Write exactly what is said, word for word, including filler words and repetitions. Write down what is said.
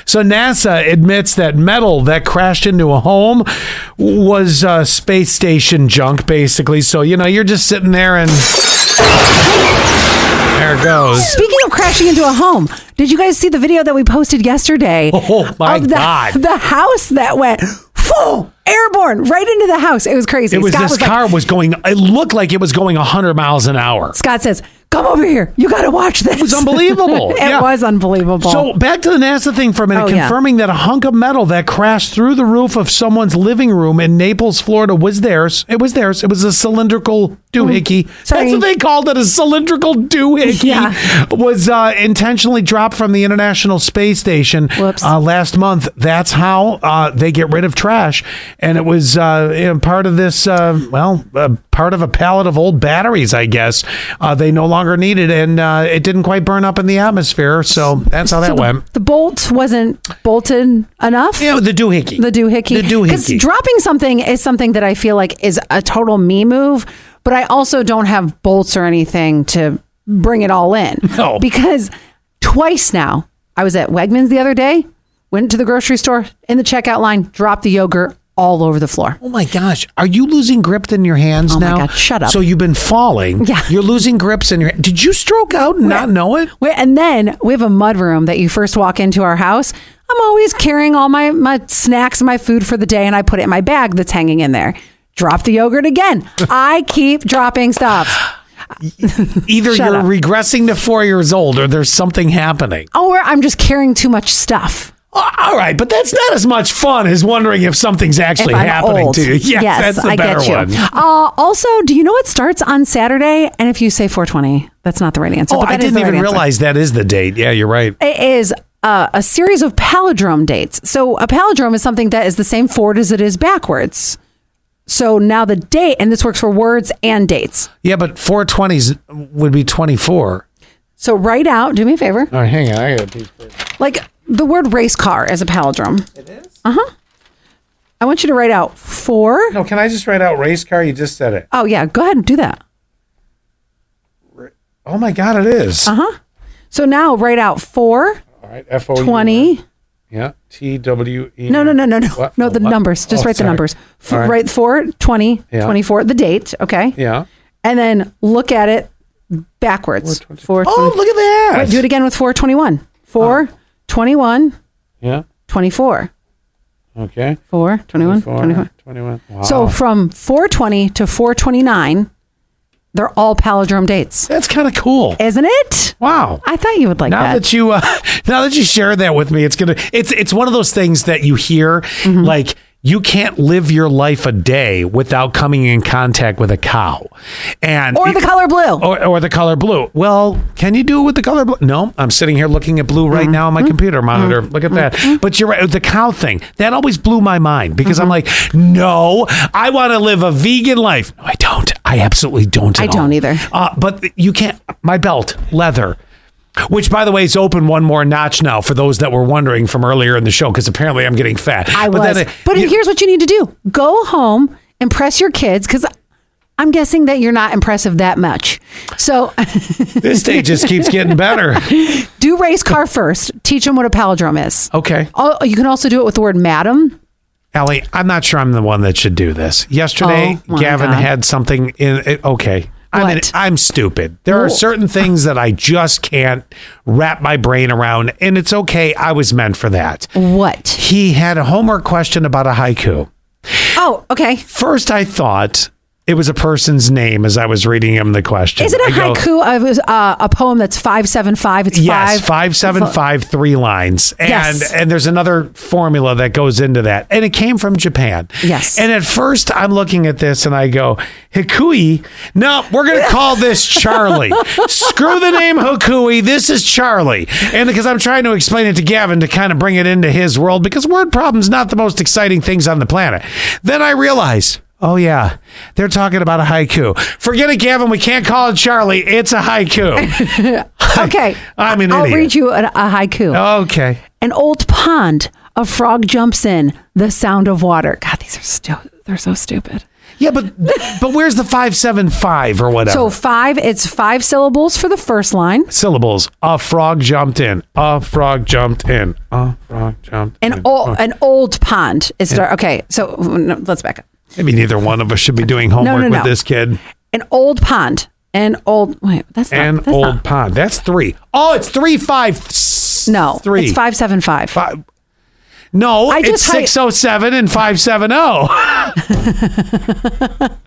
So NASA admits that metal that crashed into a home was uh, space station junk, basically. So, you know, you're just sitting there and there it goes. Speaking of crashing into a home, did you guys see the video that we posted yesterday? Oh, my of the, God. The house that went full airborne right into the house. It was crazy. It was Scott this was car like, was going, it looked like it was going one hundred miles an hour. Scott says, come over here. You got to watch this. It was unbelievable. It Yeah. was unbelievable. So back to the NASA thing for a minute, Oh, yeah. confirming that a hunk of metal that crashed through the roof of someone's living room in Naples, Florida was theirs. It was theirs. It was a cylindrical doohickey. Sorry. That's what they called it, a cylindrical doohickey. Yeah. Was uh, intentionally dropped from the International Space Station Whoops. uh, last month. That's how uh, they get rid of trash. And it was uh, you know, part of this, uh, well, uh, part of a pallet of old batteries, I guess. Uh, they no longer needed, and uh, it didn't quite burn up in the atmosphere. So that's how that So the, went. the bolt wasn't bolted enough. Yeah, the doohickey. The doohickey. The doohickey. Because dropping something is something that I feel like is a total me move, but I also don't have bolts or anything to bring it all in. No. Because twice now, I was at Wegmans the other day, went to the grocery store, in the checkout line, dropped the yogurt all over the floor. Oh my gosh. Are you losing grip in your hands Oh my now? God, shut up. So you've been falling. Yeah. You're losing grips in your Did you stroke out and not know it? Wait, and then we have a mud room that you first walk into our house. I'm always carrying all my, my snacks and my food for the day, and I put it in my bag that's hanging in there. Drop the yogurt again. I keep dropping stuff. Either Shut you're up. regressing to four years old or there's something happening. Or I'm just carrying too much stuff. Oh, all right, but that's not as much fun as wondering if something's actually If I'm happening old. to you. Yes, Yes, that's the I better get you. one. Uh, also, do you know what starts on Saturday? And if you say four twenty, that's not the right answer. Oh, but I that is didn't the right even answer. realize that is the date. Yeah, you're right. It is uh, a series of palindrome dates. So a palindrome is something that is the same forward as it is backwards. So now the date, and this works for words and dates. Yeah, but four twenties would be twenty-four. So write out, do me a favor, All right, hang on. I got a piece of paper. like the word race car as a palindrome. It is? Uh-huh. I want you to write out four. No, can I just write out race car? You just said it. Oh, yeah, go ahead and do that. Oh, my God, it is. Uh-huh. So now write out four, All right, F O U. twenty. Yeah, T W E. No, no, no, no, no. What? No, the What? numbers. Just Oh, write the sorry. numbers. F- All right. Write four, twenty, Yeah. twenty-four, the date, okay? Yeah. And then look at it backwards. four, Oh, look at that. Wait, do it again with four twenty-one. four, twenty-one, Yeah. twenty-four. Okay. four, twenty-one, twenty-four, twenty-one. twenty-one. Wow. So from four twenty to four twenty-nine, they're all palindrome dates. that's kind of cool. Isn't it? Wow. I thought you would like now that. that. you uh, now that you shared that with me, it's gonna it's it's one of those things that you hear Mm-hmm. like you can't live your life a day without coming in contact with a cow, and Or the color blue. or, or the color blue. Well, can you do it with the color blue? No, I'm sitting here looking at blue right now on my Mm-hmm. computer monitor. Look at that. But you're right. The cow thing, that always blew my mind because I'm like, no, I want to live a vegan life. No, I don't. I absolutely don't. I at don't all. either. Uh, but you can't. My belt, leather. Which, by the way, is open one more notch now for those that were wondering from earlier in the show, because apparently I'm getting fat. I but was. then, uh, but you- here's what you need to do. Go home, impress your kids, because I'm guessing that you're not impressive that much. So this day just keeps getting better. do race car first. Teach them what a palindrome is. Okay. Oh, you can also do it with the word madam. Allie, I'm not sure I'm the one that should do this. Yesterday, Oh, my Gavin God. had something in it. Okay. I'm, an- What? I'm stupid. There are Oh. certain things that I just can't wrap my brain around, and it's okay. I was meant for that. What? He had a homework question about a haiku. Oh, okay. First, I thought it was a person's name as I was reading him the question. Is it a I go, haiku of uh, a poem that's five seven five? It's Yes, five. five, seven, five, three lines. And Yes. and there's another formula that goes into that. And it came from Japan. Yes. And at first I'm looking at this and I go, Hikui? No, we're going to call this Charlie. Screw the name Hikui. This is Charlie. And because I'm trying to explain it to Gavin to kind of bring it into his world, because word problem's not the most exciting things on the planet. Then I realize, oh, yeah, they're talking about a haiku. Forget it, Gavin. We can't call it Charlie. It's a haiku. Okay. I'm an I'll idiot. read you a, a haiku. Okay. An old pond, a frog jumps in, the sound of water. God, these are stu- they're so stupid. Yeah, but but where's the five seven five or whatever? So five, it's five syllables for the first line. Syllables. A frog jumped in. A frog jumped in. A frog jumped An in. old, Oh. an old pond. It's start, okay. So no, let's back up. Maybe neither one of us should be doing homework no, no. with this kid. An old pond. An old. Wait, that's not. An that's old not, pond. That's three. Oh, it's three five. s- No, three. it's five seven five. Five. No, I it's just hy- six oh seven and five seven oh.